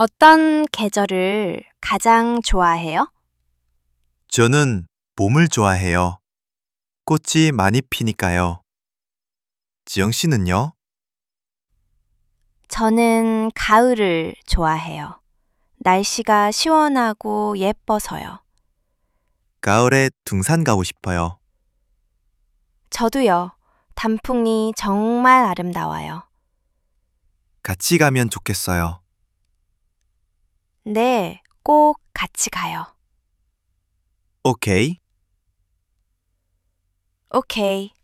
어떤 계절을 가장 좋아해요? 저는 봄을 좋아해요. 꽃이 많이 피니까요. 지영 씨는요? 저는 가을을 좋아해요. 날씨가 시원하고 예뻐서요. 가을에 등산 가고 싶어요. 저도요. 단풍이 정말 아름다워요. 같이 가면 좋겠어요. 네, 꼭 같이 가요. 오케이. 오케이.